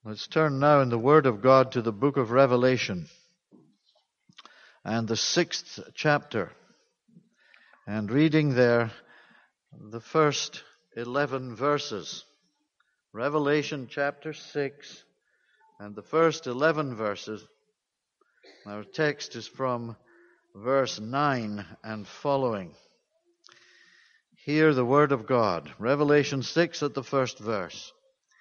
Let's turn now in the Word of God to the book of Revelation and the 6th chapter, and reading there the first 11 verses. Revelation chapter 6 and the first 11 verses. Our text is from verse 9 and following. Hear the Word of God. Revelation 6 at the first verse.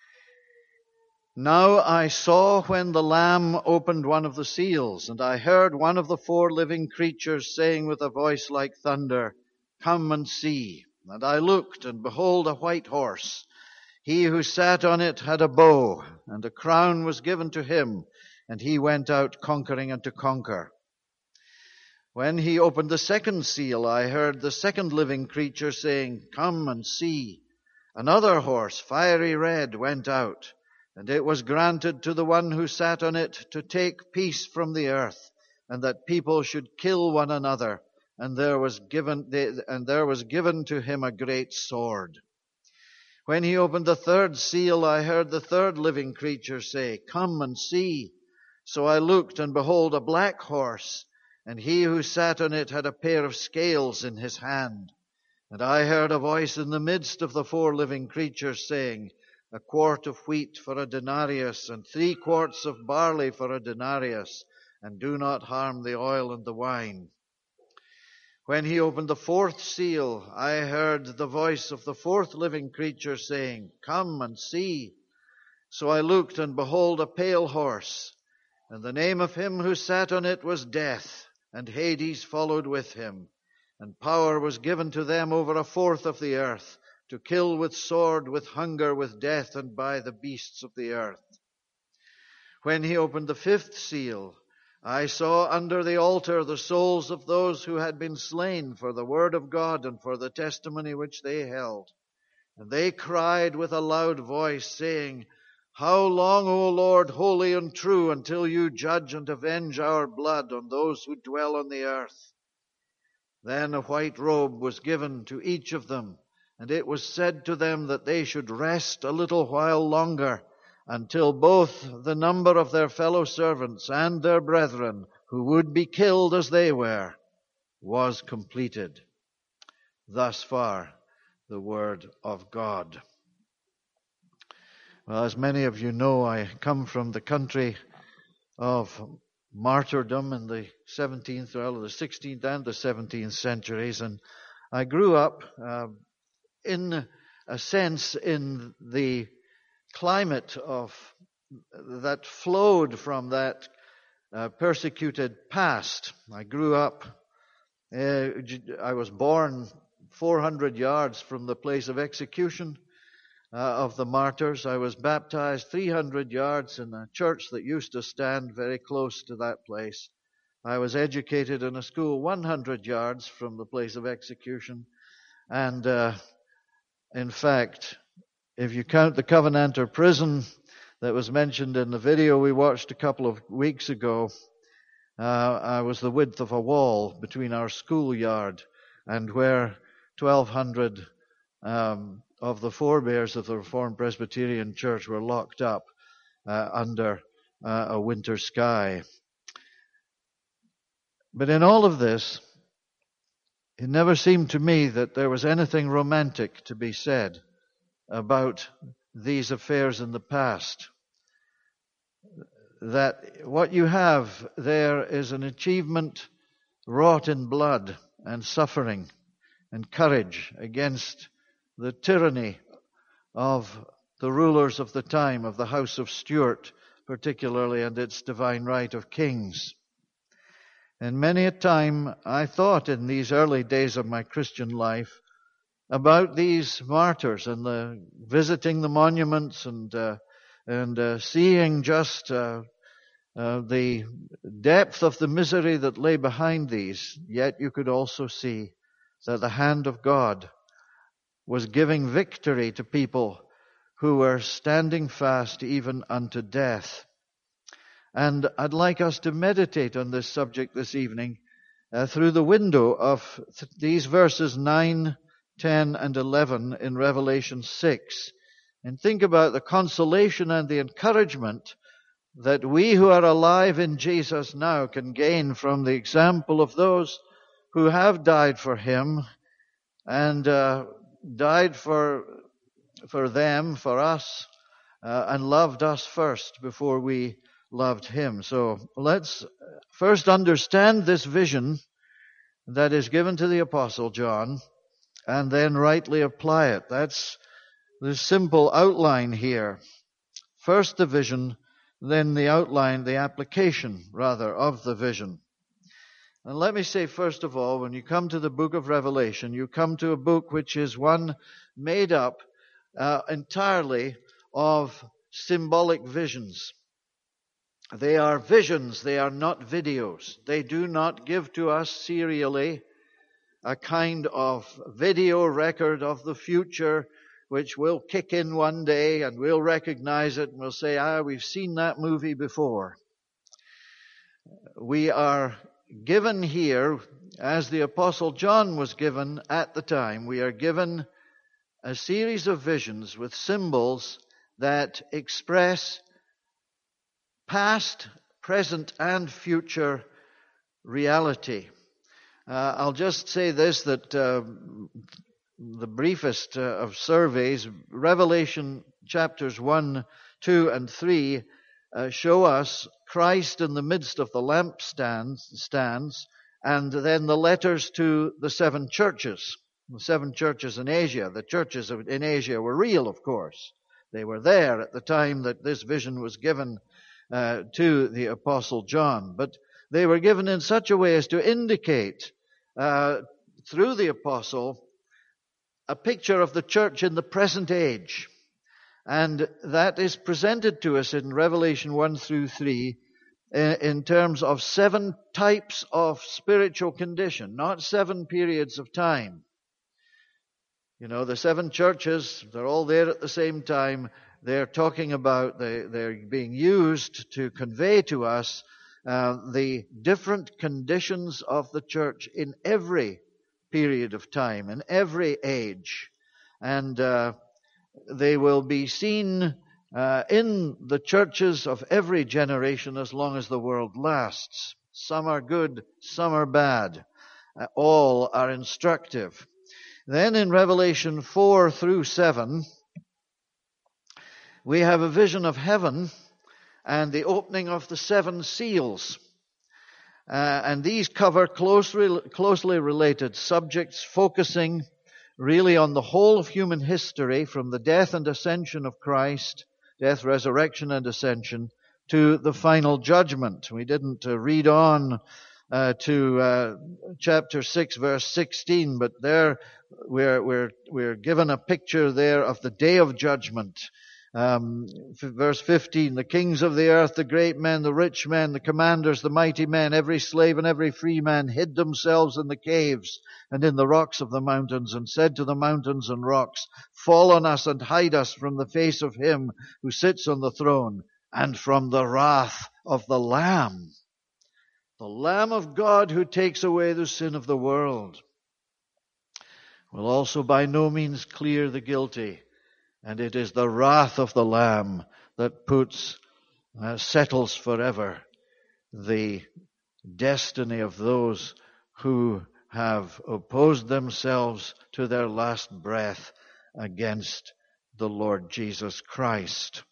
Now I saw when the Lamb opened one of the seals, and I heard one of the four living creatures saying with a voice like thunder, "Come and see." And I looked, and behold, a white horse. He who sat on it had a bow, and a crown was given to him, and he went out conquering and to conquer. When he opened the second seal, I heard the second living creature saying, "Come and see." Another horse, fiery red, went out. And it was granted to the one who sat on it to take peace from the earth, and that people should kill one another. And there was given to him a great sword. When he opened the third seal, I heard the third living creature say, "Come and see." So I looked, and behold, a black horse, and he who sat on it had a pair of scales in his hand. And I heard a voice in the midst of the four living creatures saying, "A quart of wheat for a denarius, and 3 quarts of barley for a denarius, and do not harm the oil and the wine." When he opened the fourth seal, I heard the voice of the fourth living creature saying, "Come and see." So I looked, and behold, a pale horse, and the name of him who sat on it was Death, and Hades followed with him. And power was given to them over a fourth of the earth, to kill with sword, with hunger, with death, and by the beasts of the earth. When he opened the fifth seal, I saw under the altar the souls of those who had been slain for the word of God and for the testimony which they held. And they cried with a loud voice, saying, "How long, O Lord, holy and true, until you judge and avenge our blood on those who dwell on the earth?" Then a white robe was given to each of them, and it was said to them that they should rest a little while longer, until both the number of their fellow servants and their brethren, who would be killed as they were, was completed. Thus far, the word of God. Well, as many of you know, I come from the country of martyrdom in the 16th and the 17th centuries, and I grew up in a sense in the climate of that flowed from that persecuted past. I grew up, I was born 400 yards from the place of execution of the martyrs. I was baptized 300 yards in a church that used to stand very close to that place. I was educated in a school 100 yards from the place of execution, and in fact, if you count the Covenanter prison that was mentioned in the video we watched a couple of weeks ago, I was the width of a wall between our schoolyard and where 1,200 of the forebears of the Reformed Presbyterian Church were locked up under a winter sky. But in all of this, it never seemed to me that there was anything romantic to be said about these affairs in the past. That what you have there is an achievement wrought in blood and suffering and courage against the tyranny of the rulers of the time, of the House of Stuart particularly, and its divine right of kings. And many a time I thought in these early days of my Christian life about these martyrs and visiting the monuments and seeing just the depth of the misery that lay behind these. Yet you could also see that the hand of God was giving victory to people who were standing fast even unto death. And I'd like us to meditate on this subject this evening through the window of these verses 9, 10, and 11 in Revelation 6. And think about the consolation and the encouragement that we who are alive in Jesus now can gain from the example of those who have died for Him and died for them, for us, and loved us first before we loved Him. So let's first understand this vision that is given to the Apostle John, and then rightly apply it. That's the simple outline here. First the vision, then the outline, the application, rather, of the vision. And let me say, first of all, when you come to the book of Revelation, you come to a book which is one made up entirely of symbolic visions. They are visions, they are not videos. They do not give to us serially a kind of video record of the future which will kick in one day and we'll recognize it and we'll say, we've seen that movie before. We are given here, as the Apostle John was given at the time, we are given a series of visions with symbols that express past, present, and future reality. I'll just say this, that the briefest of surveys, Revelation chapters 1, 2, and 3 show us Christ in the midst of the lampstands, and then the letters to the seven churches in Asia. The churches in Asia were real, of course. They were there at the time that this vision was given to the Apostle John. But they were given in such a way as to indicate through the Apostle a picture of the church in the present age. And that is presented to us in Revelation 1 through 3 in terms of 7 types of spiritual condition, not 7 periods of time. You know, the 7 churches, they're all there at the same time. They're talking about, they're being used to convey to us the different conditions of the church in every period of time, in every age. And they will be seen in the churches of every generation as long as the world lasts. Some are good, some are bad. All are instructive. Then in Revelation 4 through 7, we have a vision of heaven and the opening of the 7 seals. And these cover closely related subjects, focusing really on the whole of human history, from the death and ascension of Christ, death, resurrection, and ascension, to the final judgment. We didn't read on to chapter 6, verse 16, but there we're given a picture there of the day of judgment. Verse 15, the kings of the earth, the great men, the rich men, the commanders, the mighty men, every slave and every free man hid themselves in the caves and in the rocks of the mountains, and said to the mountains and rocks, fall on us and hide us from the face of him who sits on the throne and from the wrath of the Lamb. The Lamb of God who takes away the sin of the world will also by no means clear the guilty. And it is the wrath of the Lamb that settles forever the destiny of those who have opposed themselves to their last breath against the Lord Jesus Christ.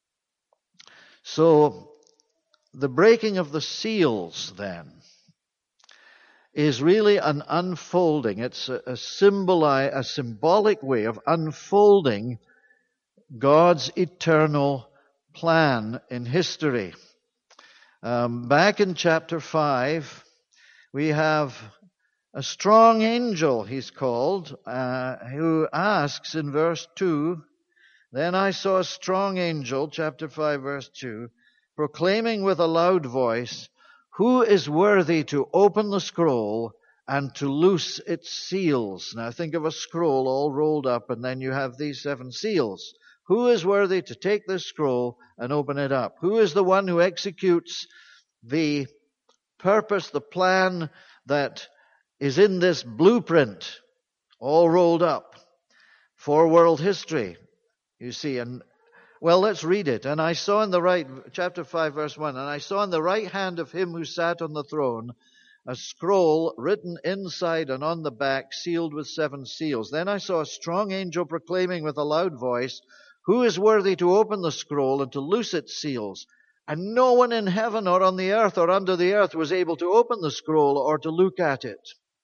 So, the breaking of the seals, then, is really an unfolding. It's a symbolic way of unfolding God's eternal plan in history. Back in chapter 5, we have a strong angel, he's called, who asks in verse 2, then I saw a strong angel, chapter 5, verse 2, proclaiming with a loud voice, who is worthy to open the scroll and to loose its seals? Now think of a scroll all rolled up, and then you have these 7 seals. Who is worthy to take this scroll and open it up? Who is the one who executes the purpose, the plan that is in this blueprint, all rolled up for world history? You see, well, let's read it. And I saw in the right, chapter 5, verse 1, and I saw in the right hand of him who sat on the throne a scroll written inside and on the back, sealed with 7 seals. Then I saw a strong angel proclaiming with a loud voice, "Who is worthy to open the scroll and to loose its seals?" And no one in heaven or on the earth or under the earth was able to open the scroll or to look at it.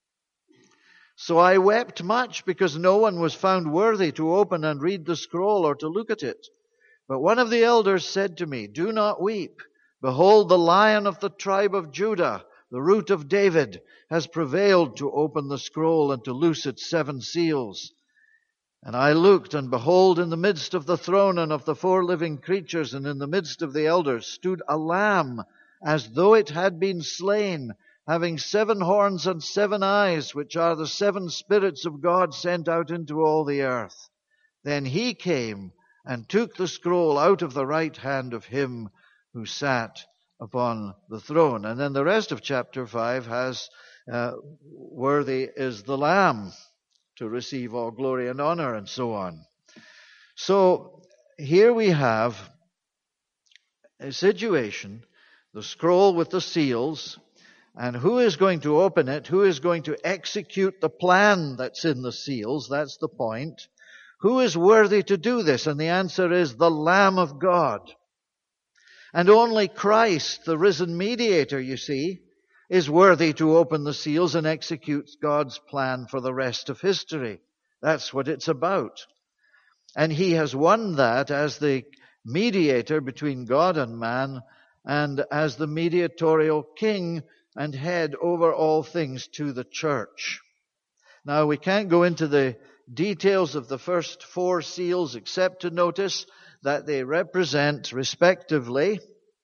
So I wept much because no one was found worthy to open and read the scroll or to look at it. But one of the elders said to me, "Do not weep. Behold, the Lion of the tribe of Judah, the Root of David, has prevailed to open the scroll and to loose its 7 seals." And I looked, and behold, in the midst of the throne and of the 4 living creatures, and in the midst of the elders, stood a lamb, as though it had been slain, having 7 horns and 7 eyes, which are the 7 spirits of God sent out into all the earth. Then he came and took the scroll out of the right hand of him who sat upon the throne. And then the rest of chapter 5 has, worthy is the Lamb to receive all glory and honor, and so on. So here we have a situation, the scroll with the seals, and who is going to open it? Who is going to execute the plan that's in the seals? That's the point. Who is worthy to do this? And the answer is the Lamb of God. And only Christ, the risen mediator, you see, is worthy to open the seals and execute God's plan for the rest of history. That's what it's about. And he has won that as the mediator between God and man, and as the mediatorial king and head over all things to the church. Now, we can't go into the details of the first 4 seals except to notice that they represent, respectively,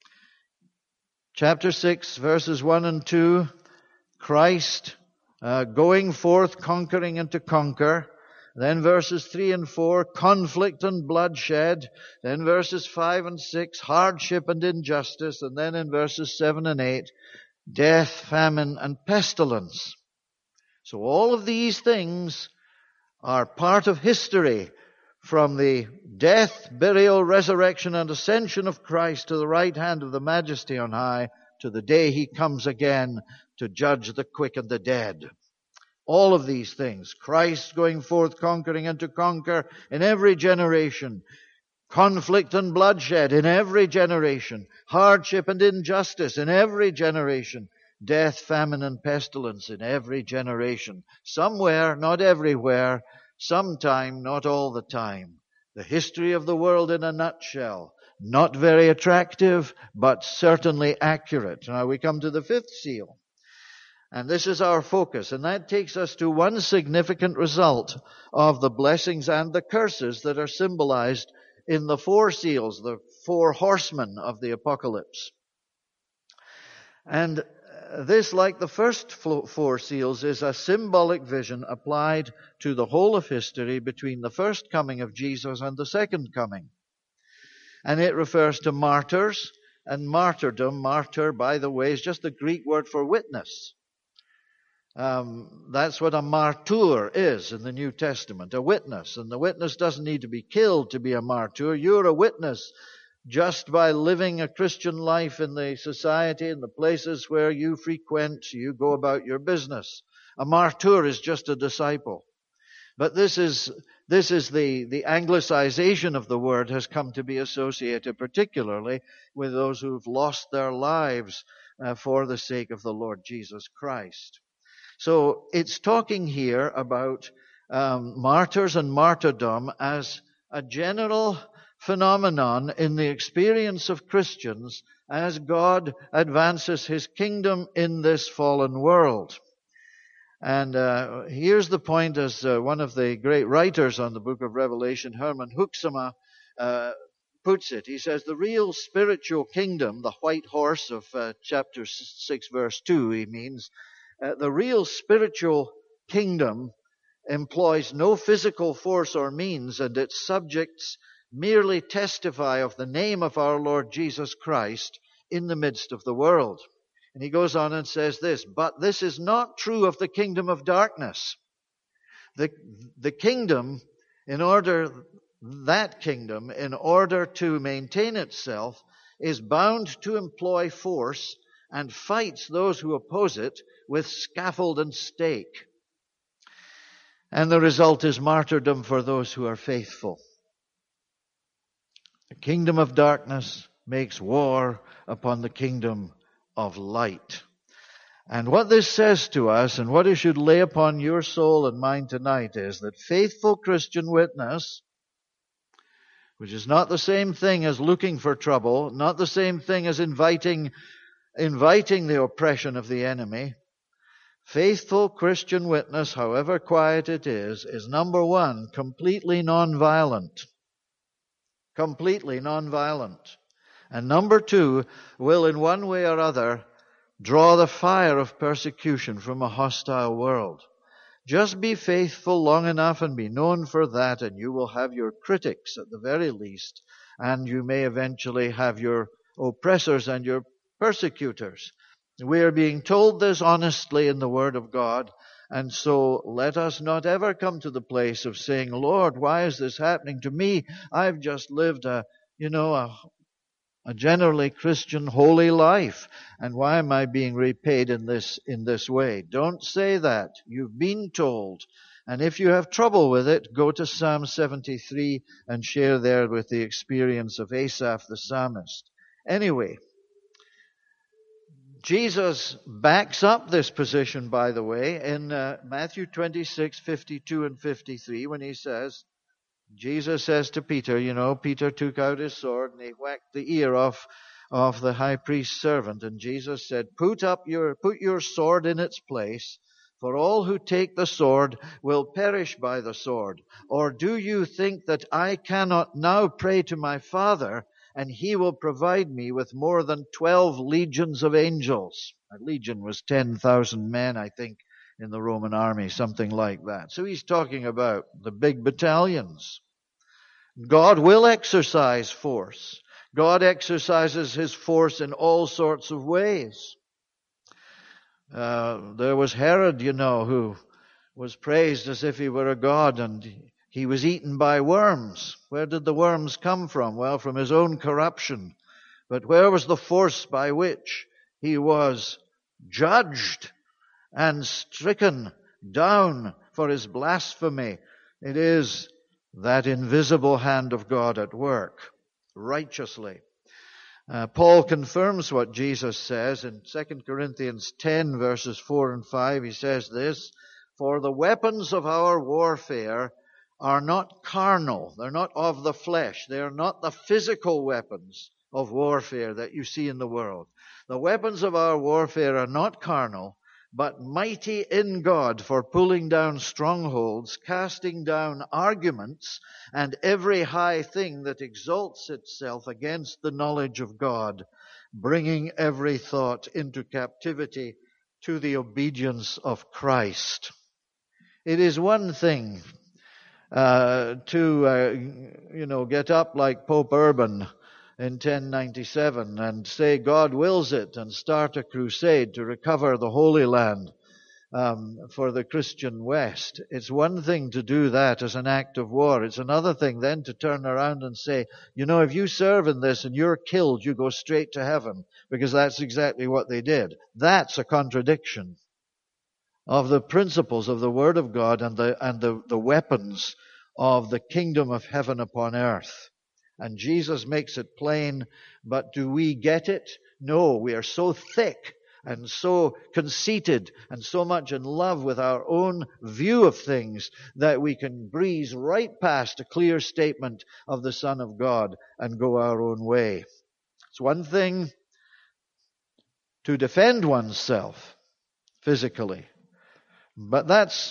chapter 6, verses 1 and 2, Christ going forth, conquering and to conquer. Then verses 3 and 4, conflict and bloodshed. Then verses 5 and 6, hardship and injustice. And then in verses 7 and 8, death, famine, and pestilence. So all of these things are part of history, from the death, burial, resurrection, and ascension of Christ to the right hand of the Majesty on high, to the day he comes again to judge the quick and the dead. All of these things, Christ going forth, conquering and to conquer in every generation, conflict and bloodshed in every generation, hardship and injustice in every generation, death, famine, and pestilence in every generation. Somewhere, not everywhere, sometime, not all the time. The history of the world in a nutshell. Not very attractive, but certainly accurate. Now we come to the 5th seal. And this is our focus. And that takes us to one significant result of the blessings and the curses that are symbolized in the 4 seals, the 4 horsemen of the apocalypse. And this, like the first 4 seals, is a symbolic vision applied to the whole of history between the first coming of Jesus and the second coming. And it refers to martyrs and martyrdom. Martyr, by the way, is just the Greek word for witness. That's what a martyr is in the New Testament, a witness. And the witness doesn't need to be killed to be a martyr. You're a witness just by living a Christian life in the society, in the places where you frequent, you go about your business. A martyr is just a disciple. But this is the anglicization of the word has come to be associated particularly with those who've lost their lives for the sake of the Lord Jesus Christ. So it's talking here about martyrs and martyrdom as a general phenomenon in the experience of Christians as God advances his kingdom in this fallen world. And here's the point, as one of the great writers on the book of Revelation, Herman Hoeksema, puts it. He says, the real spiritual kingdom, the white horse of chapter 6, verse 2, he means, the real spiritual kingdom employs no physical force or means, and its subjects merely testify of the name of our Lord Jesus Christ in the midst of the world. And he goes on and says this, but this is not true of the kingdom of darkness. The kingdom, in order that kingdom, in order to maintain itself, is bound to employ force and fights those who oppose it with scaffold and stake. And the result is martyrdom for those who are faithful. The kingdom of darkness makes war upon the kingdom of light. And what this says to us, and what it should lay upon your soul and mine tonight, is that faithful Christian witness, which is not the same thing as looking for trouble, not the same thing as inviting the oppression of the enemy. Faithful Christian witness, however quiet it is number one, completely nonviolent. Completely nonviolent. And number two, will in one way or other draw the fire of persecution from a hostile world. Just be faithful long enough and be known for that, and you will have your critics at the very least, and you may eventually have your oppressors and your persecutors. We are being told this honestly in the Word of God, and so let us not ever come to the place of saying, Lord, why is this happening to me? I've just lived a generally Christian holy life, and why am I being repaid in this way? Don't say that. You've been told. And if you have trouble with it, go to Psalm 73 and share there with the experience of Asaph the psalmist. Anyway, Jesus backs up this position, by the way, in Matthew 26:52 and 53, when he says, Jesus says to Peter, Peter took out his sword and he whacked the ear off the high priest's servant. And Jesus said, put your sword in its place, for all who take the sword will perish by the sword. Or do you think that I cannot now pray to my Father, and he will provide me with more than 12 legions of angels? A legion was 10,000 men, I think, in the Roman army, something like that. So he's talking about the big battalions. God will exercise force. God exercises his force in all sorts of ways. There was Herod, who was praised as if he were a god, and he was eaten by worms. Where did the worms come from? Well, from his own corruption. But where was the force by which he was judged and stricken down for his blasphemy? It is that invisible hand of God at work, righteously. Paul confirms what Jesus says in 2 Corinthians 10 verses 4 and 5. He says this, for the weapons of our warfare are not carnal. They're not of the flesh. They are not the physical weapons of warfare that you see in the world. The weapons of our warfare are not carnal, but mighty in God for pulling down strongholds, casting down arguments, and every high thing that exalts itself against the knowledge of God, bringing every thought into captivity to the obedience of Christ. It is one thing to get up like Pope Urban in 1097 and say God wills it and start a crusade to recover the Holy Land for the Christian West. It's one thing to do that as an act of war. It's another thing then to turn around and say, if you serve in this and you're killed, you go straight to heaven, because that's exactly what they did. That's a contradiction of the principles of the Word of God and the weapons of the kingdom of heaven upon earth. And Jesus makes it plain, but do we get it? No, we are so thick and so conceited and so much in love with our own view of things that we can breeze right past a clear statement of the Son of God and go our own way. It's one thing to defend oneself physically, but that's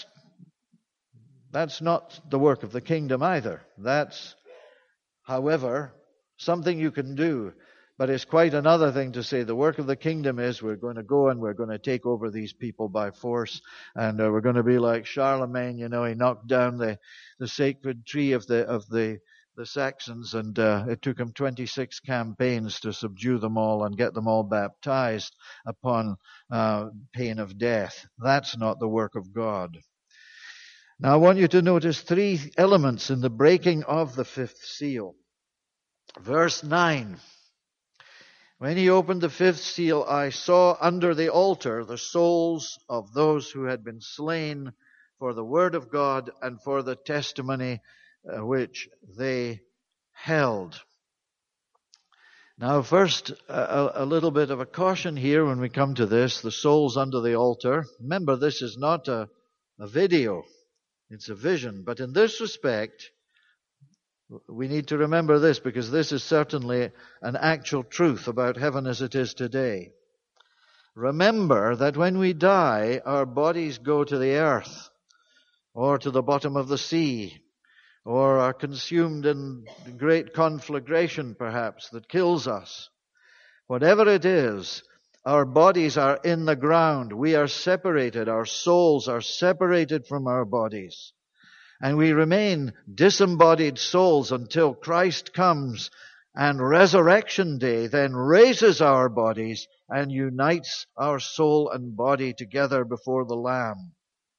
not the work of the kingdom either. That's, however, something you can do, but it's quite another thing to say the work of the kingdom is we're going to go and we're going to take over these people by force, and we're going to be like Charlemagne. He knocked down the sacred tree of the Saxons, and it took him 26 campaigns to subdue them all and get them all baptized upon pain of death. That's not the work of God. Now I want you to notice three elements in the breaking of the fifth seal. Verse 9. When he opened the fifth seal, I saw under the altar the souls of those who had been slain for the word of God and for the testimony which they held. Now first, a little bit of a caution here when we come to this, the souls under the altar. Remember, this is not a video, it's a vision. But in this respect, we need to remember this, because this is certainly an actual truth about heaven as it is today. Remember that when we die, our bodies go to the earth, or to the bottom of the sea, or are consumed in great conflagration, perhaps, that kills us. Whatever it is, our bodies are in the ground. We are separated. Our souls are separated from our bodies. And we remain disembodied souls until Christ comes, and resurrection day then raises our bodies and unites our soul and body together before the Lamb.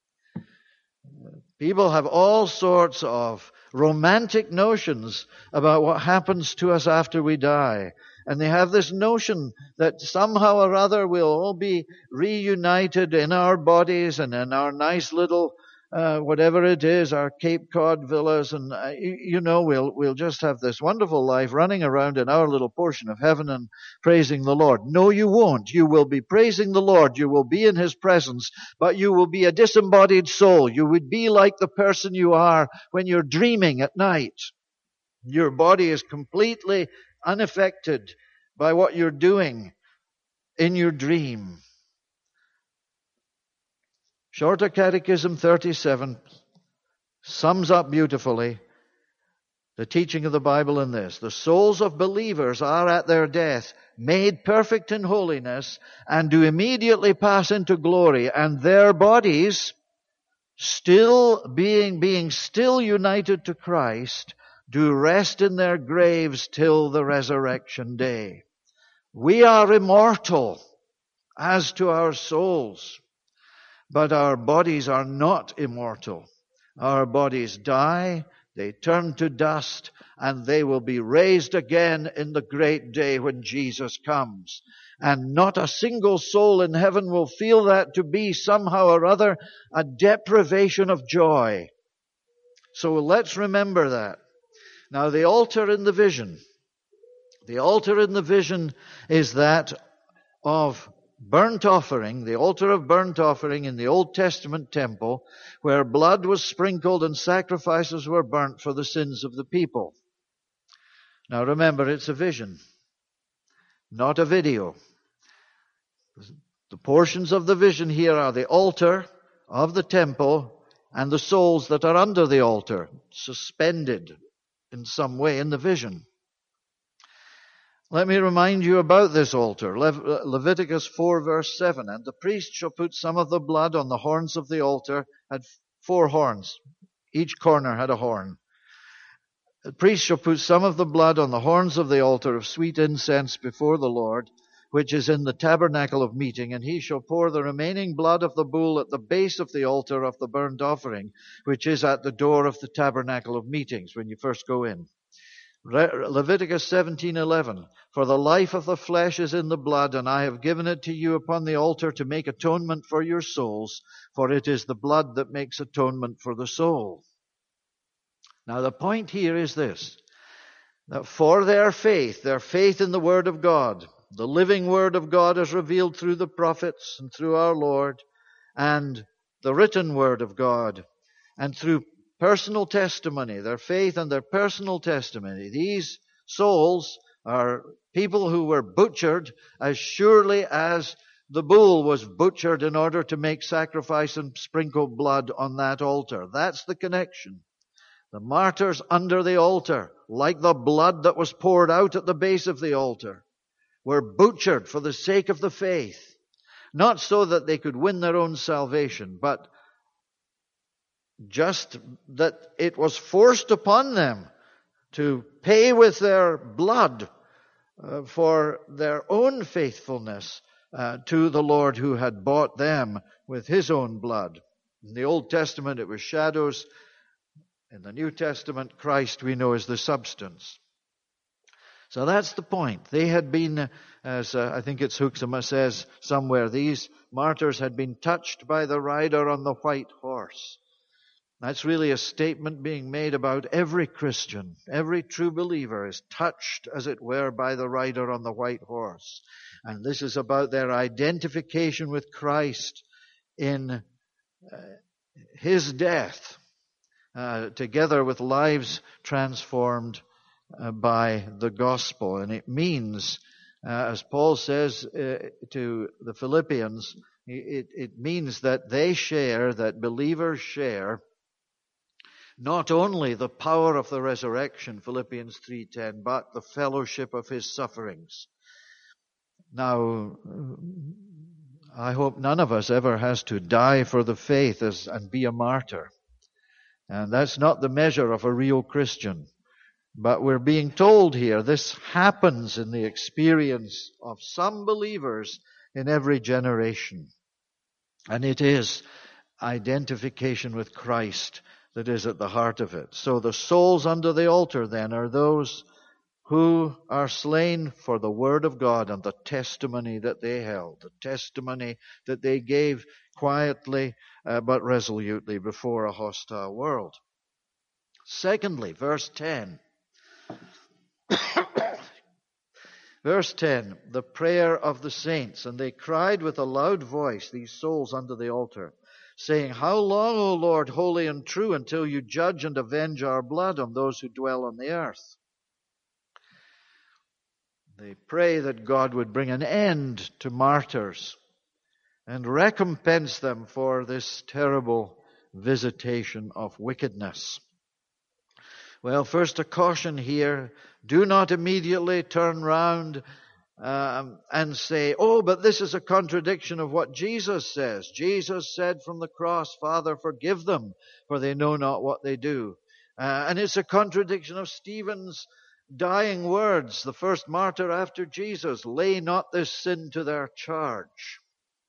People have all sorts of romantic notions about what happens to us after we die. And they have this notion that somehow or other we'll all be reunited in our bodies and in our nice little, whatever it is, our Cape Cod villas. And, we'll just have this wonderful life running around in our little portion of heaven and praising the Lord. No, you won't. You will be praising the Lord. You will be in His presence, but you will be a disembodied soul. You would be like the person you are when you're dreaming at night. Your body is completely unaffected by what you're doing in your dream. Shorter Catechism 37 sums up beautifully the teaching of the Bible in this. The souls of believers are at their death made perfect in holiness and do immediately pass into glory, and their bodies, being still united to Christ, do rest in their graves till the resurrection day. We are immortal as to our souls, but our bodies are not immortal. Our bodies die, they turn to dust, and they will be raised again in the great day when Jesus comes. And not a single soul in heaven will feel that to be somehow or other a deprivation of joy. So let's remember that. Now, the altar in the vision is that of burnt offering, the altar of burnt offering in the Old Testament temple, where blood was sprinkled and sacrifices were burnt for the sins of the people. Now remember, it's a vision, not a video. The portions of the vision here are the altar of the temple and the souls that are under the altar, suspended in some way in the vision. Let me remind you about this altar. Leviticus 4 verse 7. And the priest shall put some of the blood on the horns of the altar. Had 4 horns. Each corner had a horn. The priest shall put some of the blood on the horns of the altar of sweet incense before the Lord, which is in the tabernacle of meeting, and he shall pour the remaining blood of the bull at the base of the altar of the burnt offering, which is at the door of the tabernacle of meetings when you first go in. Leviticus 17:11. For the life of the flesh is in the blood, and I have given it to you upon the altar to make atonement for your souls, for it is the blood that makes atonement for the soul. Now the point here is this, that for their faith in the Word of God, the living Word of God as revealed through the prophets and through our Lord, and the written Word of God, and through personal testimony, their faith and their personal testimony. These souls are people who were butchered as surely as the bull was butchered in order to make sacrifice and sprinkle blood on that altar. That's the connection. The martyrs under the altar, like the blood that was poured out at the base of the altar, were butchered for the sake of the faith. Not so that they could win their own salvation, but just that it was forced upon them to pay with their blood for their own faithfulness to the Lord who had bought them with His own blood. In the Old Testament, it was shadows. In the New Testament, Christ, we know, is the substance. So that's the point. They had been, as I think it's Hoeksema says somewhere, these martyrs had been touched by the rider on the white horse. That's really a statement being made about every Christian. Every true believer is touched, as it were, by the rider on the white horse. And this is about their identification with Christ in His death, together with lives transformed by the gospel. And it means, as Paul says to the Philippians, it means that they share, that believers share, not only the power of the resurrection, Philippians 3:10, but the fellowship of His sufferings. Now, I hope none of us ever has to die for the faith and be a martyr. And that's not the measure of a real Christian. But we're being told here this happens in the experience of some believers in every generation. And it is identification with Christ that is at the heart of it. So the souls under the altar then are those who are slain for the word of God and the testimony that they held, the testimony that they gave quietly but resolutely before a hostile world. Secondly, verse 10. Verse 10, the prayer of the saints. And they cried with a loud voice, these souls under the altar, saying, How long, O Lord, holy and true, until you judge and avenge our blood on those who dwell on the earth? They pray that God would bring an end to martyrs and recompense them for this terrible visitation of wickedness. Well, first a caution here. Do not immediately turn round and say, oh, but this is a contradiction of what Jesus says. Jesus said from the cross, Father, forgive them, for they know not what they do. And it's a contradiction of Stephen's dying words, the first martyr after Jesus, lay not this sin to their charge.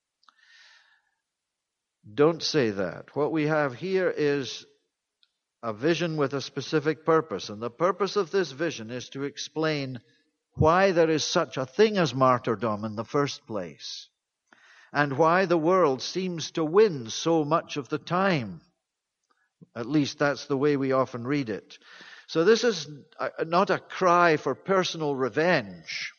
Don't say that. What we have here is a vision with a specific purpose. And the purpose of this vision is to explain why there is such a thing as martyrdom in the first place, and why the world seems to win so much of the time. At least that's the way we often read it. So this is not a cry for personal revenge.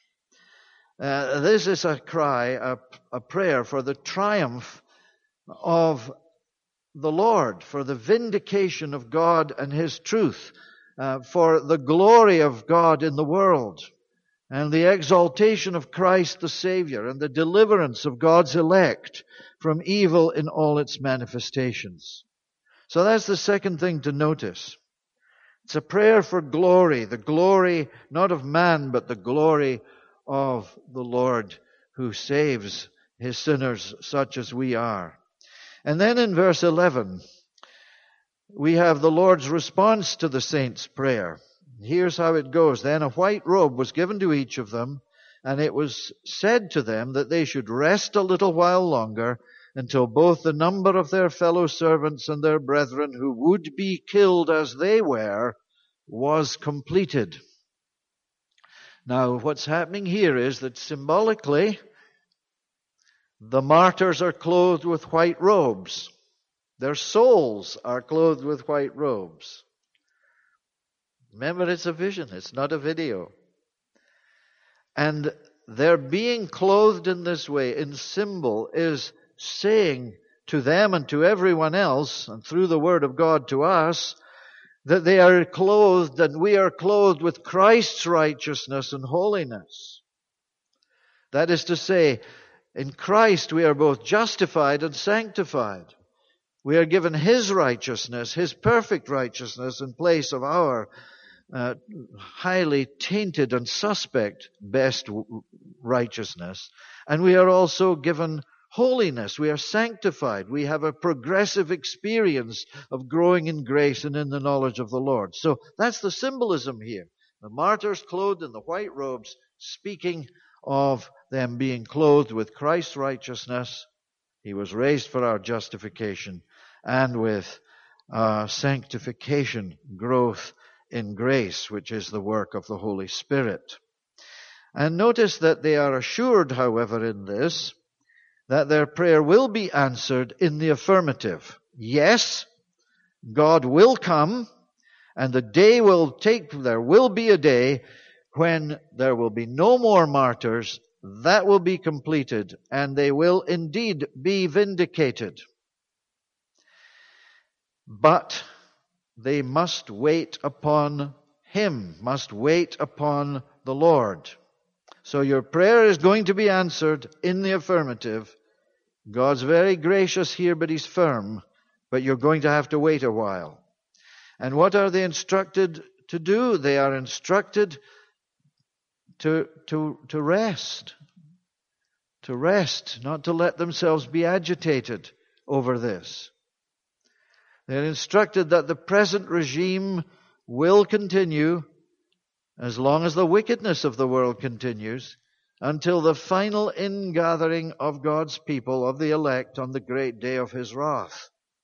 This is a cry, a prayer for the triumph of the Lord, for the vindication of God and His truth, for the glory of God in the world, and the exaltation of Christ the Savior, and the deliverance of God's elect from evil in all its manifestations. So that's the second thing to notice. It's a prayer for glory, the glory not of man, but the glory of the Lord who saves His sinners such as we are. And then in verse 11, we have the Lord's response to the saints' prayer. Here's how it goes. Then a white robe was given to each of them, and it was said to them that they should rest a little while longer until both the number of their fellow servants and their brethren who would be killed as they were was completed. Now, what's happening here is that symbolically, the martyrs are clothed with white robes. Their souls are clothed with white robes. Remember, it's a vision. It's not a video. And their being clothed in this way, in symbol, is saying to them and to everyone else, and through the Word of God to us, that they are clothed, and we are clothed with Christ's righteousness and holiness. That is to say, in Christ we are both justified and sanctified. We are given His righteousness, His perfect righteousness, in place of our highly tainted and suspect best righteousness. And we are also given holiness. We are sanctified. We have a progressive experience of growing in grace and in the knowledge of the Lord. So that's the symbolism here. The martyrs clothed in the white robes, speaking of them being clothed with Christ's righteousness. He was raised for our justification, and with sanctification, growth in grace, which is the work of the Holy Spirit. And notice that they are assured, however, in this, that their prayer will be answered in the affirmative. Yes, God will come, and there will be a day when there will be no more martyrs. That will be completed, and they will indeed be vindicated. But they must wait upon Him, must wait upon the Lord. So your prayer is going to be answered in the affirmative. God's very gracious here, but He's firm. But you're going to have to wait a while. And what are they instructed to do? They are instructed to rest. To rest, not to let themselves be agitated over this. They're instructed that the present regime will continue as long as the wickedness of the world continues, until the final ingathering of God's people, of the elect, on the great day of His wrath.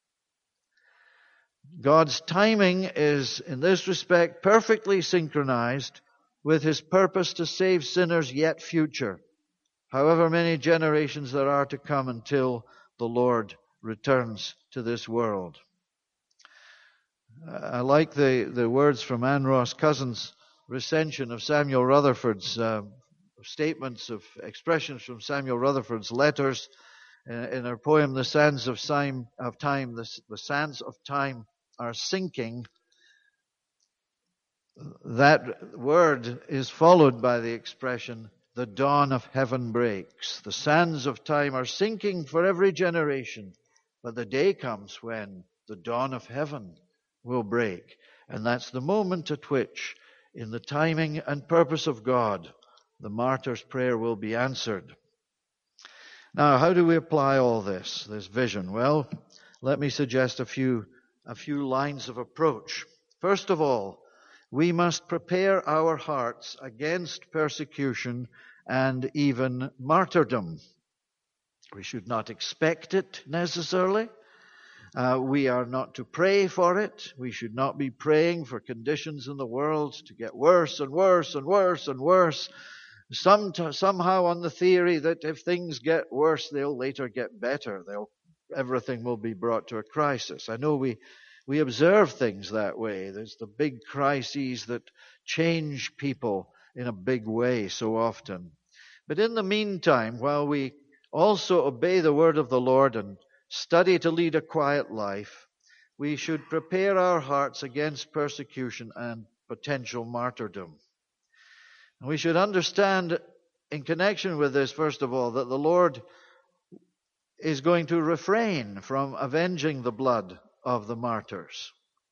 God's timing is, in this respect, perfectly synchronized with His purpose to save sinners yet future, however many generations there are to come until the Lord returns to this world. I like the words from Anne Ross Cousins' recension of Samuel Rutherford's statements of expressions from Samuel Rutherford's letters in her poem, The Sands of Time. The sands of time are sinking. That word is followed by the expression, the dawn of heaven breaks. The sands of time are sinking for every generation, but the day comes when the dawn of heaven will break. And that's the moment at which, in the timing and purpose of God, the martyr's prayer will be answered. Now, how do we apply all this vision? Well, let me suggest a few lines of approach. First of all, we must prepare our hearts against persecution and even martyrdom. We should not expect it necessarily. We are not to pray for it. We should not be praying for conditions in the world to get worse and worse and worse and worse. Somehow on the theory that if things get worse, they'll later get better. Everything will be brought to a crisis. I know we observe things that way. There's the big crises that change people in a big way so often. But in the meantime, while we also obey the word of the Lord and study to lead a quiet life, we should prepare our hearts against persecution and potential martyrdom. And we should understand in connection with this, first of all, that the Lord is going to refrain from avenging the blood of the martyrs.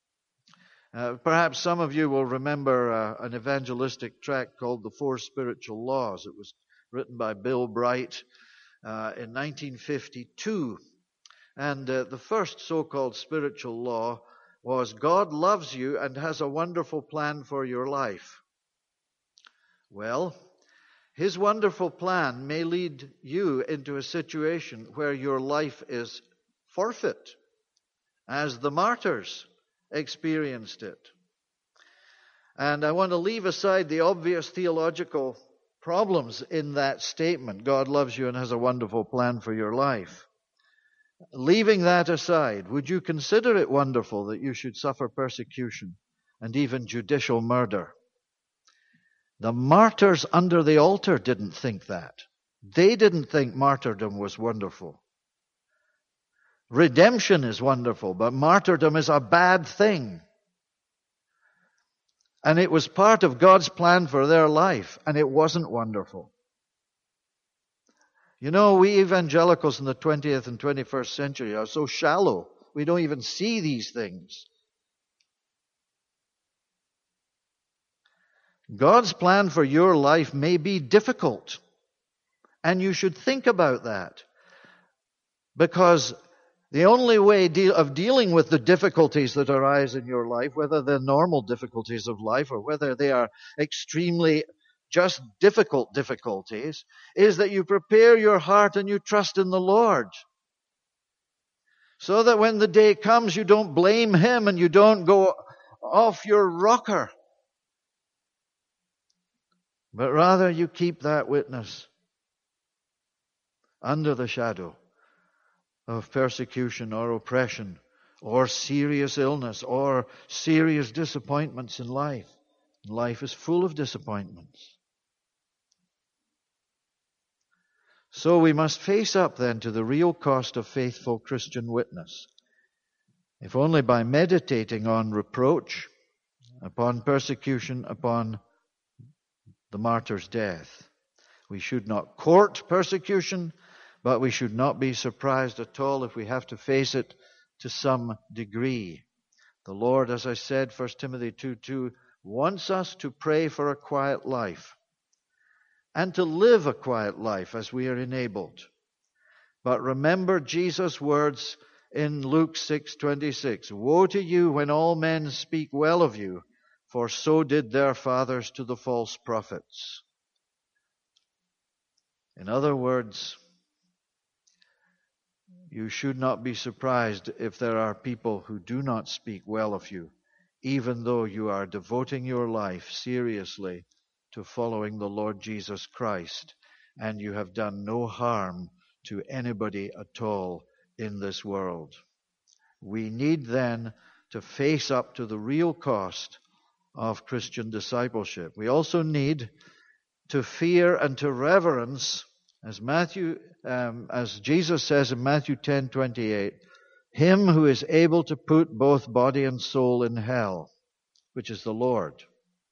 Perhaps some of you will remember an evangelistic tract called The Four Spiritual Laws. It was written by Bill Bright in 1952. And the first so-called spiritual law was, God loves you and has a wonderful plan for your life. Well, His wonderful plan may lead you into a situation where your life is forfeit, as the martyrs experienced it. And I want to leave aside the obvious theological problems in that statement, God loves you and has a wonderful plan for your life. Leaving that aside, would you consider it wonderful that you should suffer persecution and even judicial murder? The martyrs under the altar didn't think that. They didn't think martyrdom was wonderful. Redemption is wonderful, but martyrdom is a bad thing. And it was part of God's plan for their life, and it wasn't wonderful. You know, we evangelicals in the 20th and 21st century are so shallow, we don't even see these things. God's plan for your life may be difficult, and you should think about that. Because the only way of dealing with the difficulties that arise in your life, whether they're normal difficulties of life or whether they are extremely just difficult difficulties, is that you prepare your heart and you trust in the Lord. so that when the day comes, you don't blame him and you don't go off your rocker, but rather you keep that witness under the shadow of persecution or oppression or serious illness or serious disappointments in life. Life is full of disappointments. So we must face up then to the real cost of faithful Christian witness, if only by meditating on reproach, upon persecution, upon the martyr's death. We should not court persecution, but we should not be surprised at all if we have to face it to some degree. The Lord, as I said, 1 Timothy 2:2, wants us to pray for a quiet life and to live a quiet life as we are enabled. But remember Jesus' words in Luke 6:26, "Woe to you when all men speak well of you, for so did their fathers to the false prophets." In other words, you should not be surprised if there are people who do not speak well of you, even though you are devoting your life seriously to following the Lord Jesus Christ, and you have done no harm to anybody at all in this world. We need then to face up to the real cost of Christian discipleship. We also need to fear and to reverence, as Jesus says in Matthew 10:28, him who is able to put both body and soul in hell, which is the Lord.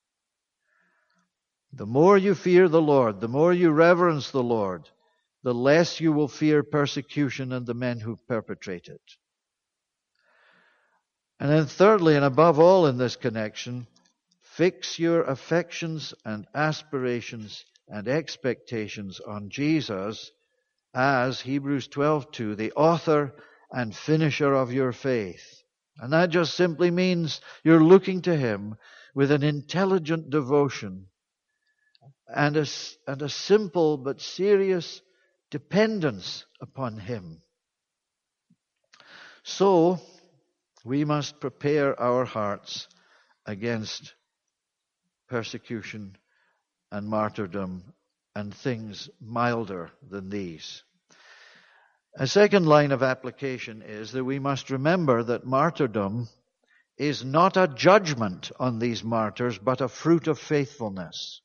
The more you fear the Lord, the more you reverence the Lord, the less you will fear persecution and the men who perpetrate it. And then thirdly, and above all in this connection, fix your affections and aspirations and expectations on Jesus as Hebrews 12:2, the author and finisher of your faith. And that just simply means you're looking to him with an intelligent devotion and a simple but serious dependence upon him. So, we must prepare our hearts against persecution and martyrdom and things milder than these. A second line of application is that we must remember that martyrdom is not a judgment on these martyrs, but a fruit of faithfulness.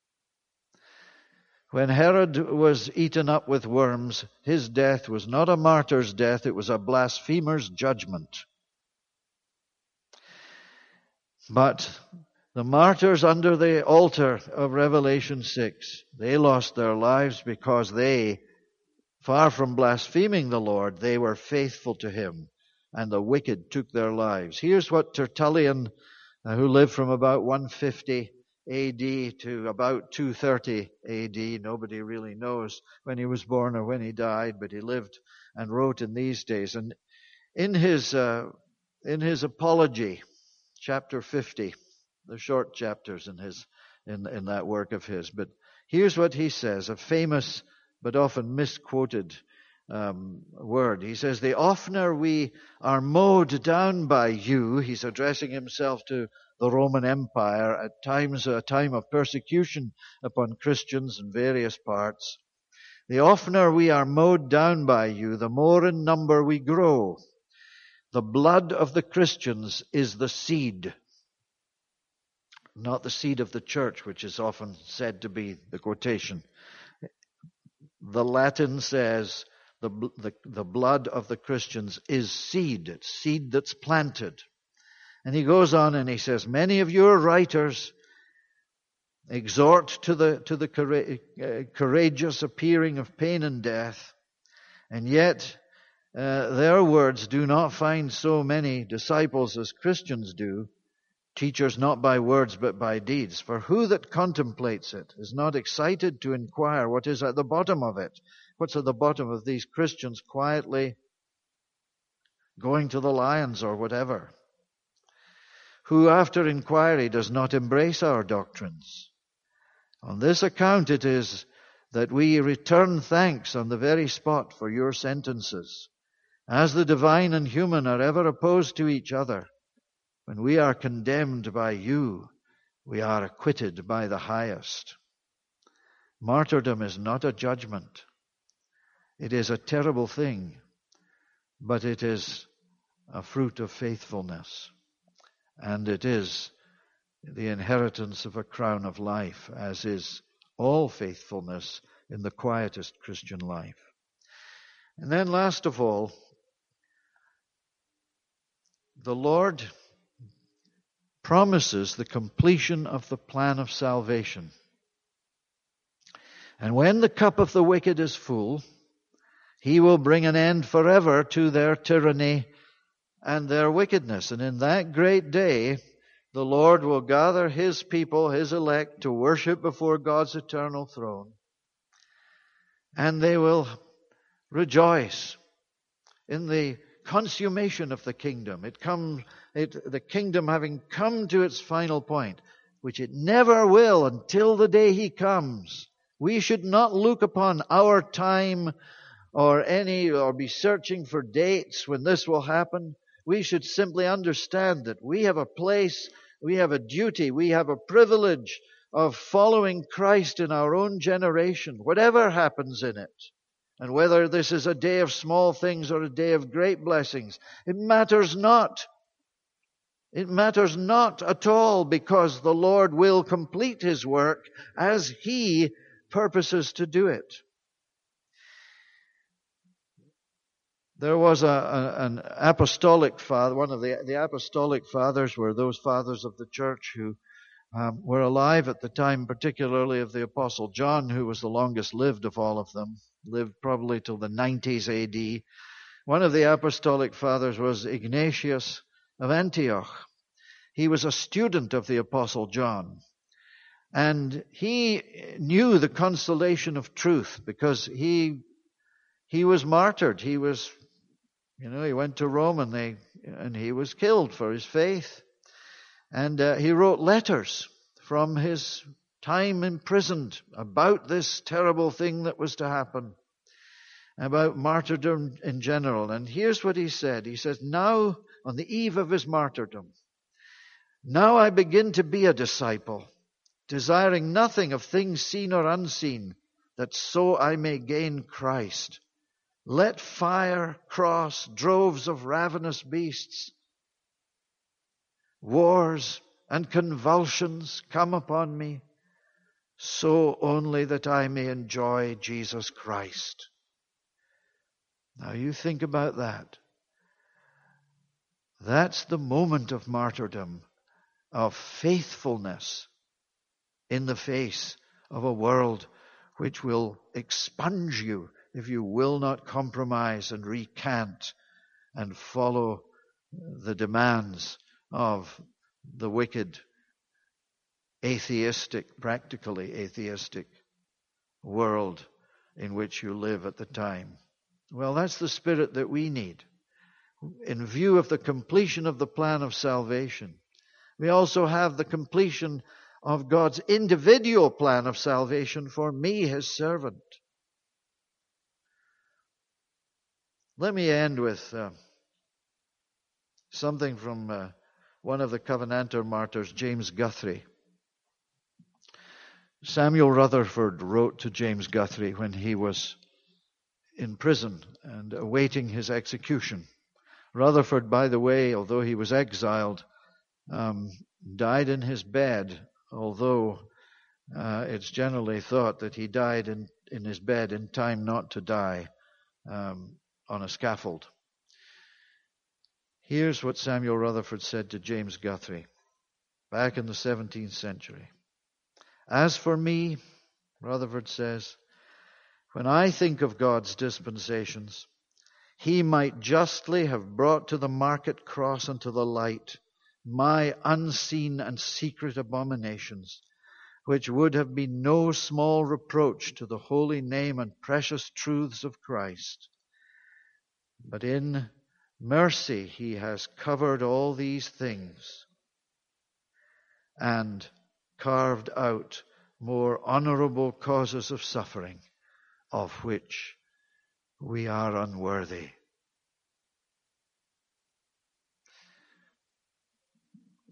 When Herod was eaten up with worms, his death was not a martyr's death, it was a blasphemer's judgment. But the martyrs under the altar of Revelation 6, they lost their lives because they, far from blaspheming the Lord, they were faithful to him, and the wicked took their lives. Here's what Tertullian, who lived from about 150 AD to about 230 AD, nobody really knows when he was born or when he died, but he lived and wrote in these days. And in his Apology, chapter 50, the short chapters in that work of his, but here's what he says, a famous but often misquoted word. He says, "The oftener we are mowed down by you," he's addressing himself to the Roman Empire at times, a time of persecution upon Christians in various parts. "The oftener we are mowed down by you, the more in number we grow. The blood of the Christians is the seed," not the seed of the church, which is often said to be the quotation. The Latin says the blood of the Christians is seed. It's seed that's planted. And he goes on and he says, "Many of your writers exhort to the courageous appearing of pain and death, and yet their words do not find so many disciples as Christians do, teachers not by words but by deeds. For who that contemplates it is not excited to inquire what is at the bottom of it?" What's at the bottom of these Christians quietly going to the lions or whatever? "Who after inquiry does not embrace our doctrines? On this account it is that we return thanks on the very spot for your sentences. As the divine and human are ever opposed to each other, when we are condemned by you, we are acquitted by the highest. Martyrdom is not a judgment. It is a terrible thing, but it is a fruit of faithfulness. And it is the inheritance of a crown of life, as is all faithfulness in the quietest Christian life. And then last of all, the Lord promises the completion of the plan of salvation. And when the cup of the wicked is full, he will bring an end forever to their tyranny and their wickedness. And in that great day, the Lord will gather his people, his elect, to worship before God's eternal throne. And they will rejoice in the consummation of the kingdom. The kingdom having come to its final point, which it never will until the day he comes. We should not look upon our time or be searching for dates when this will happen. We should simply understand that we have a place, we have a duty, we have a privilege of following Christ in our own generation, whatever happens in it. And whether this is a day of small things or a day of great blessings, it matters not. It matters not at all, because the Lord will complete his work as he purposes to do it. There was an apostolic father. One of the apostolic fathers were those fathers of the church who were alive at the time, particularly of the Apostle John, who was the longest lived of all of them, lived probably till the 90s AD. One of the apostolic fathers was Ignatius of Antioch. He was a student of the Apostle John. And he knew the consolation of truth because he was martyred. He went to Rome and he was killed for his faith. And he wrote letters from his time imprisoned about this terrible thing that was to happen, about martyrdom in general. And here's what he said. He says, now, on the eve of his martyrdom, now I begin to be a disciple, desiring nothing of things seen or unseen, that so I may gain Christ. Let fire cross droves of ravenous beasts, wars and convulsions come upon me, so only that I may enjoy Jesus Christ. Now you think about that. That's the moment of martyrdom, of faithfulness in the face of a world which will expunge you if you will not compromise and recant and follow the demands of the wicked, practically atheistic world in which you live at the time. Well, that's the spirit that we need. In view of the completion of the plan of salvation, we also have the completion of God's individual plan of salvation for me, his servant. Let me end with something from one of the Covenanter martyrs, James Guthrie. Samuel Rutherford wrote to James Guthrie when he was in prison and awaiting his execution. Rutherford, by the way, although he was exiled, died in his bed, although it's generally thought that he died in his bed in time not to die on a scaffold. Here's what Samuel Rutherford said to James Guthrie back in the 17th century. As for me, Rutherford says, when I think of God's dispensations, he might justly have brought to the market cross and to the light my unseen and secret abominations, which would have been no small reproach to the holy name and precious truths of Christ. But in mercy he has covered all these things and carved out more honorable causes of suffering, of which we are unworthy.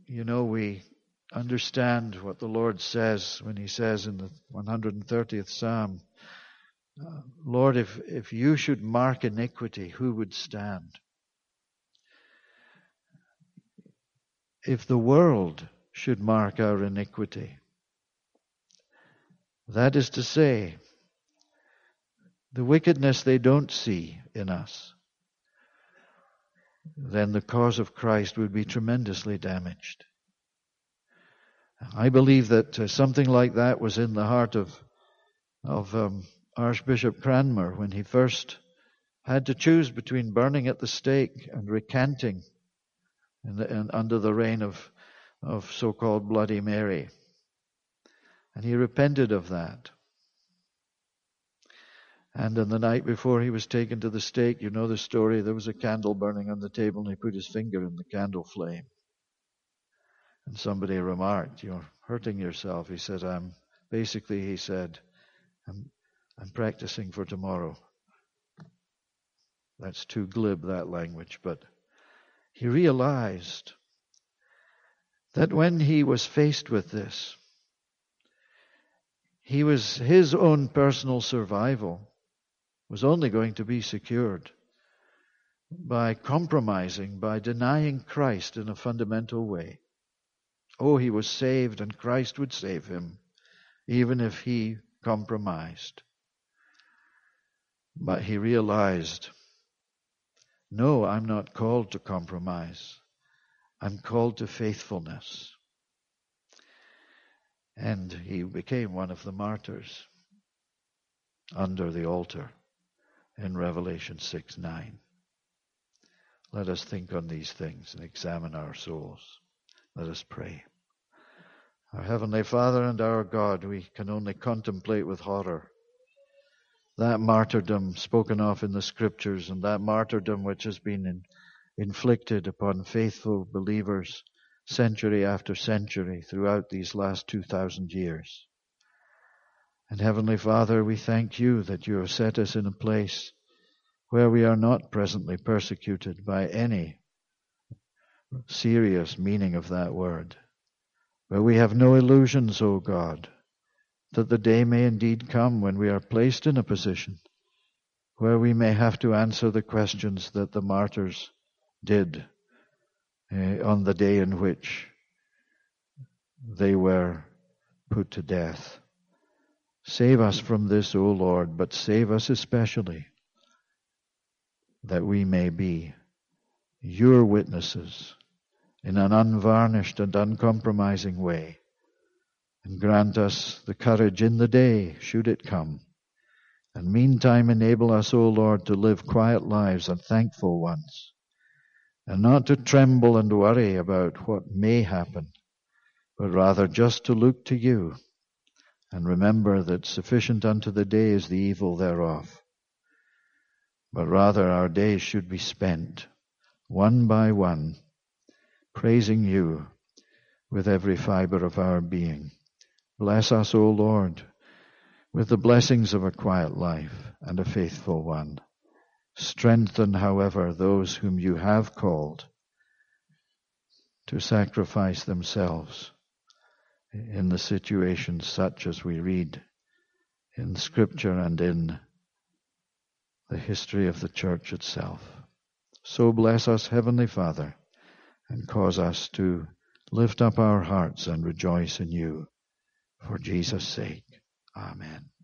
we understand what the Lord says when he says in the 130th Psalm, Lord, if you should mark iniquity, who would stand? If the world should mark our iniquity, that is to say, the wickedness they don't see in us, then the cause of Christ would be tremendously damaged. I believe that something like that was in the heart of Archbishop Cranmer when he first had to choose between burning at the stake and recanting under the reign of so-called Bloody Mary. And he repented of that. And on the night before he was taken to the stake, you know the story, there was a candle burning on the table and he put his finger in the candle flame. And somebody remarked, "You're hurting yourself." He said, I'm practicing for tomorrow. That's too glib, that language, but he realized that when he was faced with this, his own personal survival was only going to be secured by compromising, by denying Christ in a fundamental way. Oh, he was saved and Christ would save him, even if he compromised. But he realized, no, I'm not called to compromise. I'm called to faithfulness. And he became one of the martyrs under the altar in Revelation 6:9. Let us think on these things and examine our souls. Let us pray. Our Heavenly Father and our God, we can only contemplate with horror that martyrdom spoken of in the Scriptures, and that martyrdom which has been inflicted upon faithful believers century after century throughout these last 2,000 years. And Heavenly Father, we thank you that you have set us in a place where we are not presently persecuted by any serious meaning of that word. But we have no illusions, O God, that the day may indeed come when we are placed in a position where we may have to answer the questions that the martyrs did on the day in which they were put to death. Save us from this, O Lord, but save us especially that we may be your witnesses in an unvarnished and uncompromising way. And grant us the courage in the day, should it come. And meantime enable us, O Lord, to live quiet lives and thankful ones, and not to tremble and worry about what may happen, but rather just to look to you and remember that sufficient unto the day is the evil thereof. But rather our days should be spent, one by one, praising you with every fiber of our being. Bless us, O Lord, with the blessings of a quiet life and a faithful one. Strengthen, however, those whom you have called to sacrifice themselves in the situations such as we read in Scripture and in the history of the church itself. So bless us, Heavenly Father, and cause us to lift up our hearts and rejoice in you. For Jesus' sake. Amen.